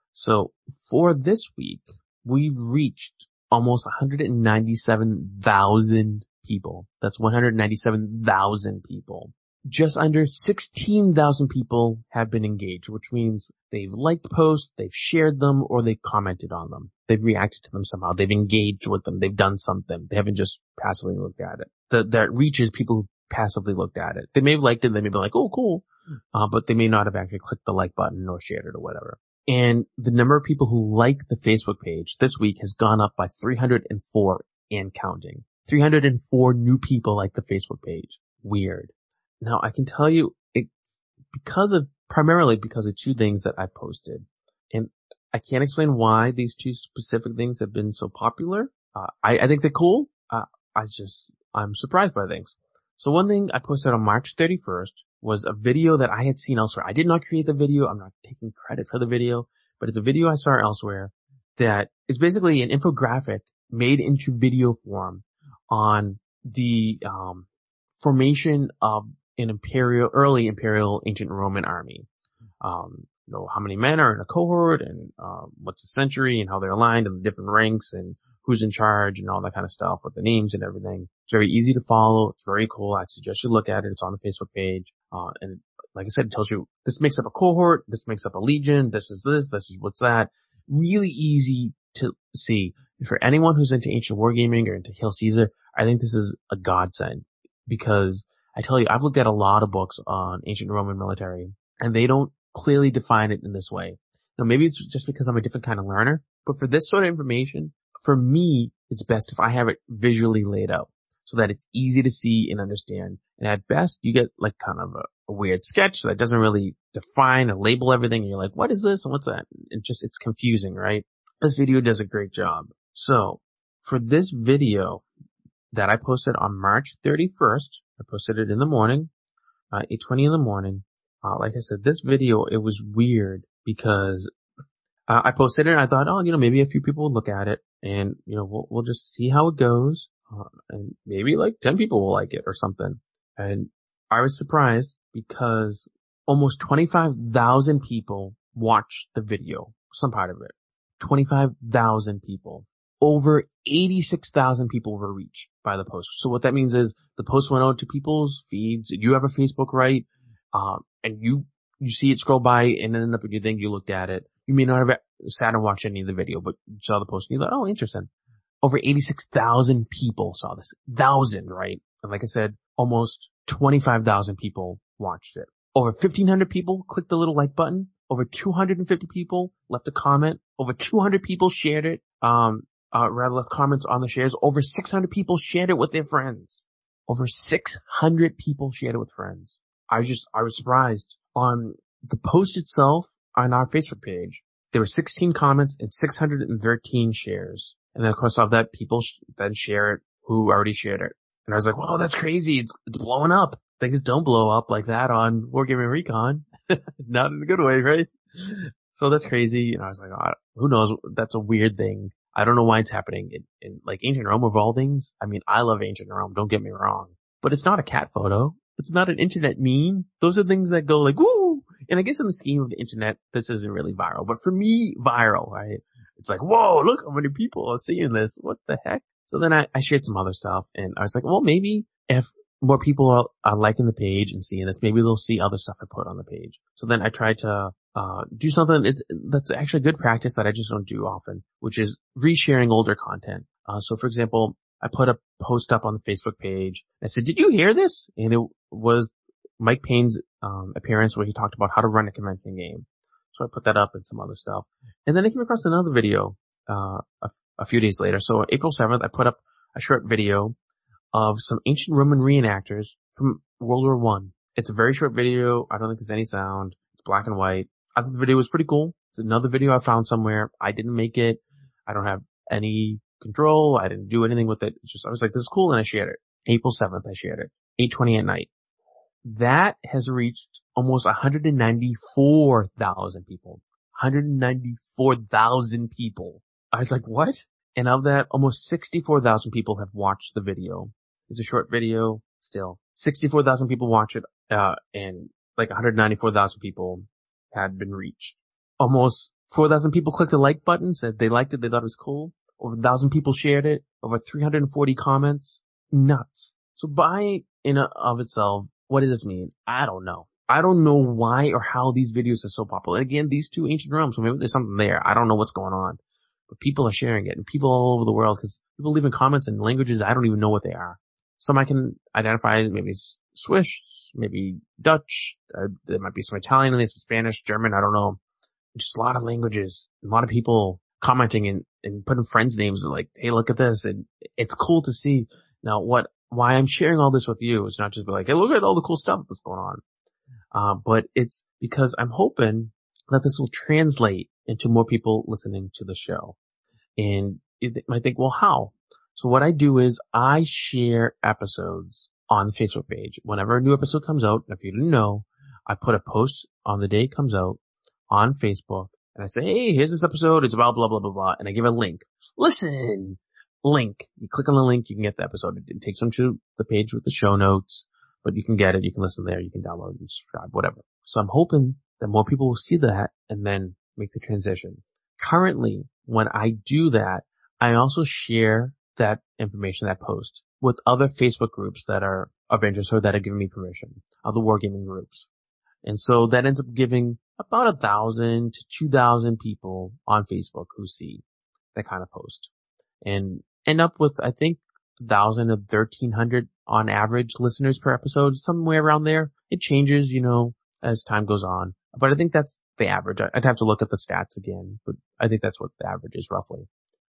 [SPEAKER 1] So for this week, we've reached almost one hundred ninety-seven thousand people. That's one hundred ninety-seven thousand people. Just under sixteen thousand people have been engaged, which means they've liked posts, they've shared them, or they've commented on them. They've reacted to them somehow. They've engaged with them. They've done something. They haven't just passively looked at it. The, that reaches people who passively looked at it. They may have liked it. They may be like, oh, cool. Uh, but they may not have actually clicked the like button or shared it or whatever. And the number of people who like the Facebook page this week has gone up by three hundred four and counting. three hundred four new people like the Facebook page. Weird. Now I can tell you it's because of, primarily because of two things that I posted. And I can't explain why these two specific things have been so popular. Uh, I, I think they're cool. Uh, I just, I'm surprised by things. So one thing I posted on March thirty-first was a video that I had seen elsewhere. I did not create the video. I'm not taking credit for the video, but it's a video I saw elsewhere that is basically an infographic made into video form on the, um, formation of an imperial, early imperial ancient Roman army. Um, you know, how many men are in a cohort and, um, what's a century and how they're aligned and the different ranks and who's in charge and all that kind of stuff with the names and everything. It's very easy to follow. It's very cool. I suggest you look at it. It's on the Facebook page. Uh, and like I said, it tells you this makes up a cohort. This makes up a legion. This is this. This is what's that. Really easy to see. And for anyone who's into ancient wargaming or into Hail Caesar, I think this is a godsend because I tell you, I've looked at a lot of books on ancient Roman military and they don't clearly define it in this way. Now maybe it's just because I'm a different kind of learner, but for this sort of information, for me, it's best if I have it visually laid out so that it's easy to see and understand. And at best, you get like kind of a, a weird sketch that doesn't really define or label everything. And you're like, what is this? And what's that? It just, it's confusing, right? This video does a great job. So for this video that I posted on March thirty-first, I posted it in the morning, uh, eight twenty in the morning. Uh, like I said, this video, it was weird because uh, I posted it and I thought, oh, you know, maybe a few people will look at it and, you know, we'll, we'll just see how it goes. Uh, and maybe like ten people will like it or something. And I was surprised because almost twenty-five thousand people watched the video, some part of it. twenty-five thousand people. Over eighty-six thousand people were reached by the post. So what that means is the post went out to people's feeds. You have a Facebook, right? Um, and you, you see it scroll by and end up with your thing. You looked at it. You may not have sat and watched any of the video, but you saw the post and you thought, oh, interesting. Over eighty-six thousand people saw this. Thousand, right? And like I said, almost twenty-five thousand people watched it. Over fifteen hundred people clicked the little like button. Over two hundred fifty people left a comment. Over two hundred people shared it. Um, uh, rather left comments on the shares. Over six hundred people shared it with their friends. Over six hundred people shared it with friends. I just, I was surprised. On the post itself on our Facebook page, there were sixteen comments and six hundred thirteen shares. And then of course off that people sh- then share it who already shared it. And I was like, whoa, that's crazy. It's, it's blowing up. Things don't blow up like that on Wargaming Recon. Not in a good way, right? So that's crazy. And I was like, oh, who knows? That's a weird thing. I don't know why it's happening. In, in like ancient Rome of all things, I mean, I love ancient Rome. Don't get me wrong. But it's not a cat photo. It's not an internet meme. Those are things that go like, woo! And I guess in the scheme of the internet, this isn't really viral. But for me, viral, right? It's like, whoa, look how many people are seeing this. What the heck? So then I, I shared some other stuff and I was like, well, maybe if more people are, are liking the page and seeing this, maybe they'll see other stuff I put on the page. So then I tried to, uh, do something it's, that's actually good practice that I just don't do often, which is resharing older content. Uh, so for example, I put a post up on the Facebook page. I said, did you hear this? And it was Mike Payne's, um, appearance where he talked about how to run a convention game. So I put that up and some other stuff. And then I came across another video, uh, a, a few days later. So April seventh, I put up a short video of some ancient Roman reenactors from World War One. It's a very short video. I don't think there's any sound. It's black and white. I thought the video was pretty cool. It's another video I found somewhere. I didn't make it. I don't have any control. I didn't do anything with it. It's just, I was like, this is cool. And I shared it. April seventh, I shared it. eight twenty at night. That has reached almost one hundred ninety-four thousand people. one hundred ninety-four thousand people. I was like, what? And of that, almost sixty-four thousand people have watched the video. It's a short video still. sixty-four thousand people watch it, uh, and like one hundred ninety-four thousand people had been reached. Almost four thousand people clicked the like button, said they liked it, they thought it was cool. Over one thousand people shared it. Over three hundred forty comments. Nuts. So by in and of itself, what does this mean? I don't know. I don't know why or how these videos are so popular. Again, these two ancient realms, so maybe there's something there. I don't know what's going on. But people are sharing it, and people all over the world, because people leaving comments in languages I don't even know what they are. Some I can identify, maybe Swiss, maybe Dutch, uh, there might be some Italian in there, some Spanish, German, I don't know. Just a lot of languages, a lot of people commenting and, and putting friends' names like, hey, look at this, and it's cool to see. Now, what, why I'm sharing all this with you is not just be like, hey, look at all the cool stuff that's going on. Uh, but it's because I'm hoping that this will translate into more people listening to the show. And you might think, well, how? So what I do is I share episodes on the Facebook page. Whenever a new episode comes out, if you didn't know, I put a post on the day it comes out on Facebook and I say, hey, here's this episode. It's about blah, blah, blah, blah. And I give a link. Listen. link. You click on the link, you can get the episode. It, it takes them to the page with the show notes, but you can get it. You can listen there. You can download and subscribe, whatever. So I'm hoping that more people will see that and then make the transition. Currently, when I do that, I also share that information, that post, with other Facebook groups that are of interest or that have given me permission, other wargaming groups. And so that ends up giving about a thousand to two thousand people on Facebook who see that kind of post and end up with, I think, a thousand to thirteen hundred on average listeners per episode, somewhere around there. It changes, you know, as time goes on, but I think that's the average. I'd have to look at the stats again, but I think that's what the average is roughly.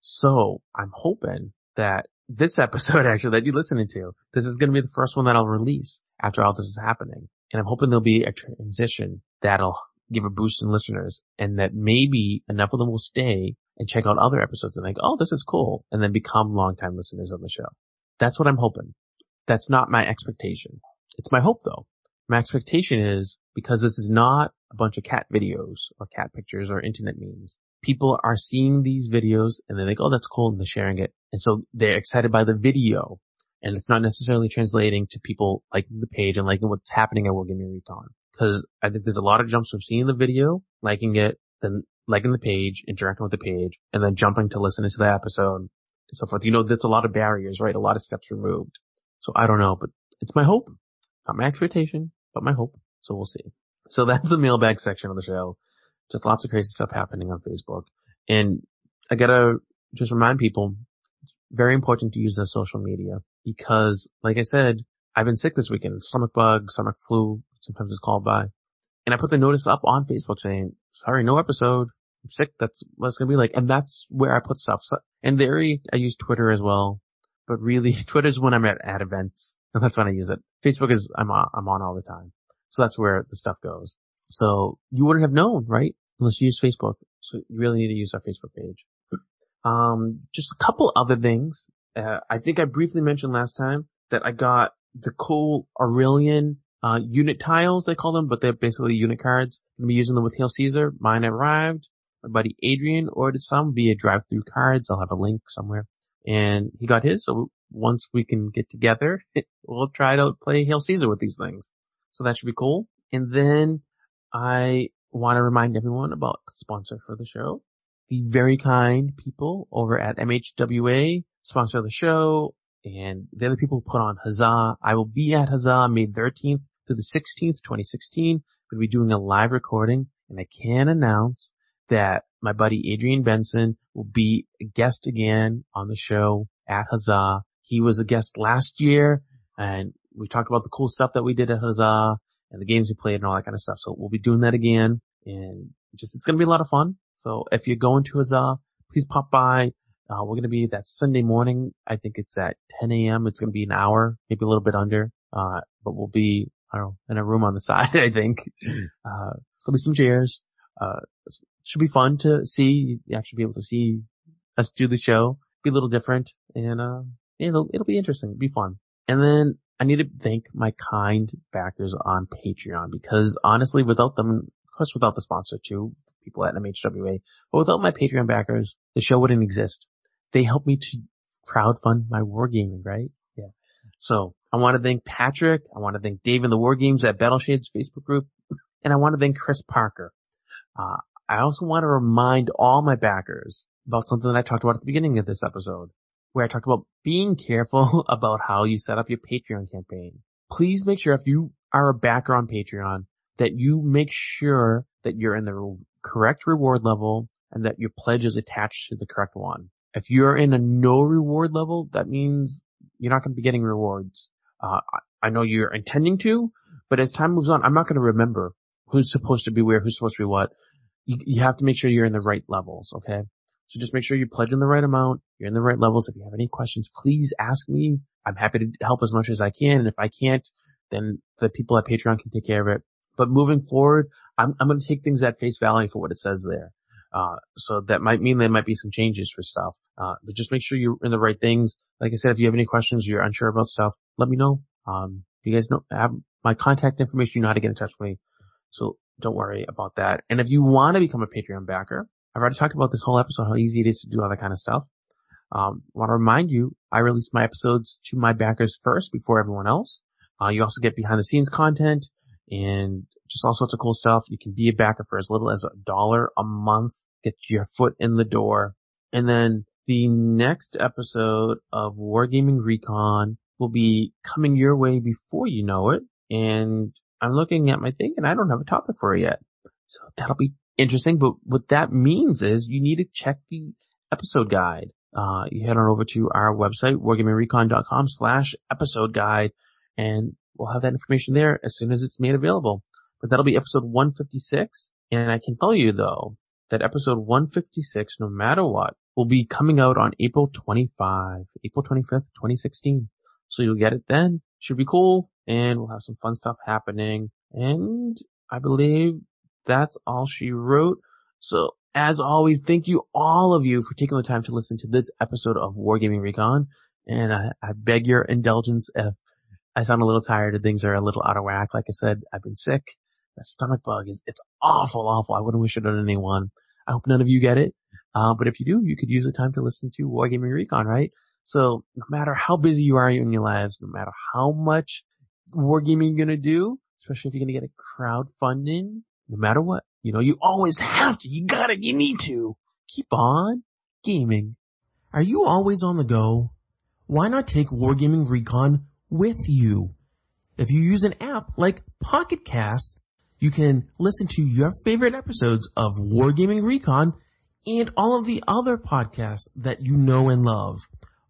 [SPEAKER 1] So I'm hoping that this episode actually that you're listening to, this is going to be the first one that I'll release after all this is happening. And I'm hoping there'll be a transition that'll give a boost in listeners and that maybe enough of them will stay and check out other episodes and think, oh, this is cool, and then become longtime listeners of the show. That's what I'm hoping. That's not my expectation. It's my hope though. My expectation is, because this is not a bunch of cat videos or cat pictures or internet memes, people are seeing these videos and they think, oh, that's cool, and they're sharing it. And so they're excited by the video, and it's not necessarily translating to people liking the page and liking what's happening at Wargaming Recon. Because I think there's a lot of jumps from seeing the video, liking it, then liking the page, interacting with the page, and then jumping to listening to the episode and so forth. You know, that's a lot of barriers, right? A lot of steps removed. So I don't know, but it's my hope. Not my expectation, but my hope. So we'll see. So that's the mailbag section of the show. Just lots of crazy stuff happening on Facebook. And I gotta just remind people, it's very important to use the social media because, like I said, I've been sick this weekend. Stomach bug, stomach flu, sometimes it's called by. And I put the notice up on Facebook saying, sorry, no episode. I'm sick. That's what it's going to be like. And that's where I put stuff. So, and there I use Twitter as well. But really, Twitter's when I'm at, at events. And that's when I use it. Facebook is, I'm on, I'm on all the time. So that's where the stuff goes. So you wouldn't have known, right? Unless you use Facebook. So you really need to use our Facebook page. Um, just a couple other things. Uh, I think I briefly mentioned last time that I got the cool Aurelian uh unit tiles, they call them, but they're basically unit cards. I'm gonna be using them with Hail Caesar. Mine arrived. My buddy Adrian ordered some via drive-through cards. I'll have a link somewhere. And he got his, so once we can get together, we'll try to play Hail Caesar with these things. So that should be cool. And then I want to remind everyone about the sponsor for the show. The very kind people over at M H W A sponsor the show. And the other people put on Huzzah. I will be at Huzzah May thirteenth through the sixteenth, twenty sixteen. We'll be doing a live recording, and I can announce that my buddy Adrian Benson will be a guest again on the show at Huzzah. He was a guest last year, and we talked about the cool stuff that we did at Huzzah and the games we played and all that kind of stuff. So we'll be doing that again, and just it's going to be a lot of fun. So if you're going to Huzzah, please pop by. Uh, we're going to be that Sunday morning. I think it's at ten a.m. It's going to be an hour, maybe a little bit under. Uh, but we'll be, I don't know, in a room on the side, I think. Uh, there'll be some chairs. Uh, it should be fun to see. You actually be able to see us do the show. Be a little different. And, uh, it'll, it'll be interesting. It'll be fun. And then I need to thank my kind backers on Patreon because honestly, without them, of course, without the sponsor too, people at M H W A, but without my Patreon backers, the show wouldn't exist. They help me to crowdfund my wargaming, right? Yeah. So I want to thank Patrick. I want to thank Dave in the War Games at Battleshades Facebook group. And I want to thank Chris Parker. Uh, I also want to remind all my backers about something that I talked about at the beginning of this episode, where I talked about being careful about how you set up your Patreon campaign. Please make sure if you are a backer on Patreon that you make sure that you're in the re- correct reward level and that your pledge is attached to the correct one. If you're in a no reward level, that means you're not going to be getting rewards. Uh, I know you're intending to, but as time moves on, I'm not going to remember who's supposed to be where, who's supposed to be what. You, you have to make sure you're in the right levels, okay? So just make sure you're pledging the right amount. You're in the right levels. If you have any questions, please ask me. I'm happy to help as much as I can. And if I can't, then the people at Patreon can take care of it. But moving forward, I'm, I'm going to take things at face value for what it says there. Uh, so that might mean there might be some changes for stuff. Uh, but just make sure you're in the right things. Like I said, if you have any questions, you're unsure about stuff, let me know. Um, if you guys know, have my contact information, you know how to get in touch with me. So don't worry about that. And if you want to become a Patreon backer, I've already talked about this whole episode, how easy it is to do all that kind of stuff. Um, want to remind you, I release my episodes to my backers first before everyone else. Uh, you also get behind the scenes content and just all sorts of cool stuff. You can be a backer for as little as a dollar a month, get your foot in the door. And then the next episode of Wargaming Recon will be coming your way before you know it. And I'm looking at my thing and I don't have a topic for it yet. So that'll be interesting. But what that means is you need to check the episode guide. Uh, you head on over to our website, wargamingrecon.com slash episode guide, and we'll have that information there as soon as it's made available. But that'll be episode one fifty-six. And I can tell you though, that episode one fifty-six, no matter what, will be coming out on April twenty-fifth, April twenty-fifth, twenty sixteen. So you'll get it then. Should be cool. And we'll have some fun stuff happening. And I believe that's all she wrote. So as always, thank you all of you for taking the time to listen to this episode of Wargaming Recon. And I, I beg your indulgence if I sound a little tired and things are a little out of whack. Like I said, I've been sick. The stomach bug is, it's awful, awful. I wouldn't wish it on anyone. I hope none of you get it. Uh, but if you do, you could use the time to listen to Wargaming Recon, right? So no matter how busy you are in your lives, no matter how much wargaming you're going to do, especially if you're going to get a crowdfunding, no matter what, you know, you always have to, you got it, you need to keep on gaming. Are you always on the go? Why not take Wargaming Recon with you? If you use an app like Pocket Cast, you can listen to your favorite episodes of Wargaming Recon and all of the other podcasts that you know and love.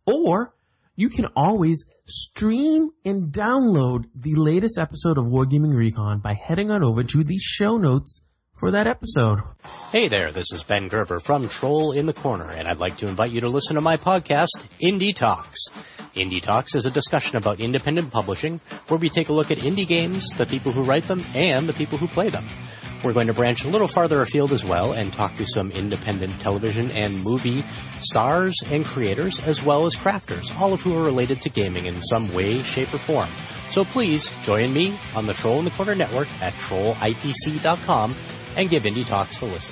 [SPEAKER 1] Or you can always stream and download the latest episode of Wargaming Recon by heading on over to the show notes for that episode.
[SPEAKER 2] Hey there, this is Ben Gerber from Troll in the Corner, and I'd like to invite you to listen to my podcast, Indie Talks. Indie Talks is a discussion about independent publishing, where we take a look at indie games, the people who write them, and the people who play them. We're going to branch a little farther afield as well and talk to some independent television and movie stars and creators, as well as crafters, all of who are related to gaming in some way, shape, or form. So please join me on the Troll in the Corner network at troll I T C dot com and give Indie Talks a listen.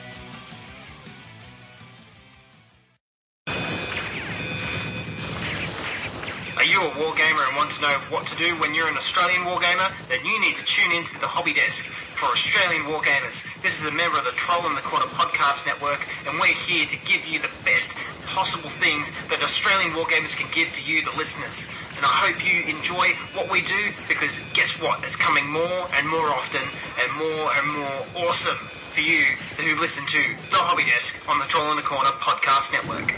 [SPEAKER 3] Are you a wargamer and want to know what to do when you're an Australian wargamer? Then you need to tune into the Hobby Desk for Australian wargamers. This is a member of the Troll in the Corner podcast network, and we're here to give you the best possible things that Australian wargamers can give to you, the listeners. And I hope you enjoy what we do, because guess what? It's coming more and more often and more and more awesome for you who listen to the Hobby Desk on the Troll in the Corner podcast network.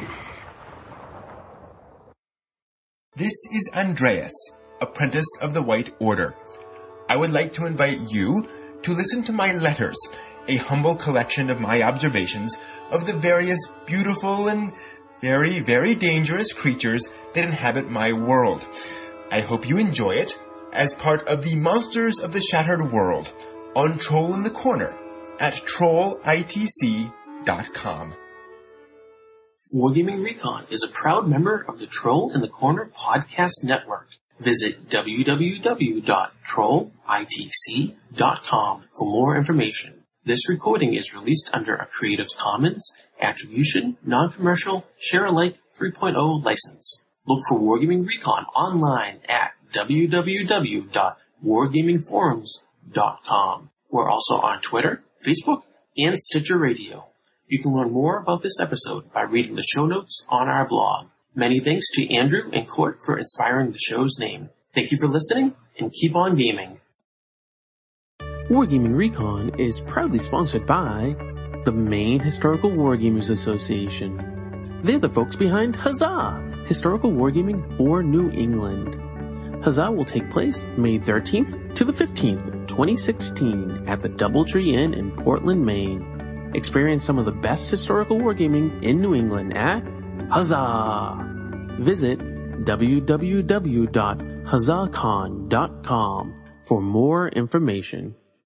[SPEAKER 4] This is Andreas, apprentice of the White Order. I would like to invite you to listen to my letters, a humble collection of my observations of the various beautiful and very, very dangerous creatures that inhabit my world. I hope you enjoy it as part of the Monsters of the Shattered World on Troll in the Corner at troll I T C dot com.
[SPEAKER 1] Wargaming Recon is a proud member of the Troll in the Corner podcast network. Visit w w w dot troll I T C dot com for more information. This recording is released under a Creative Commons Attribution, Non-Commercial, Share-alike three point oh license. Look for Wargaming Recon online at w w w dot wargaming forums dot com. We're also on Twitter, Facebook, and Stitcher Radio. You can learn more about this episode by reading the show notes on our blog. Many thanks to Andrew and Court for inspiring the show's name. Thank you for listening, and keep on gaming. Wargaming Recon is proudly sponsored by the Maine Historical Wargamers Association. They're the folks behind Huzzah! Historical Wargaming for New England. Huzzah will take place May thirteenth to the fifteenth, twenty sixteen at the Doubletree Inn in Portland, Maine. Experience some of the best historical wargaming in New England at Huzzah! Visit w w w dot huzzah con dot com for more information.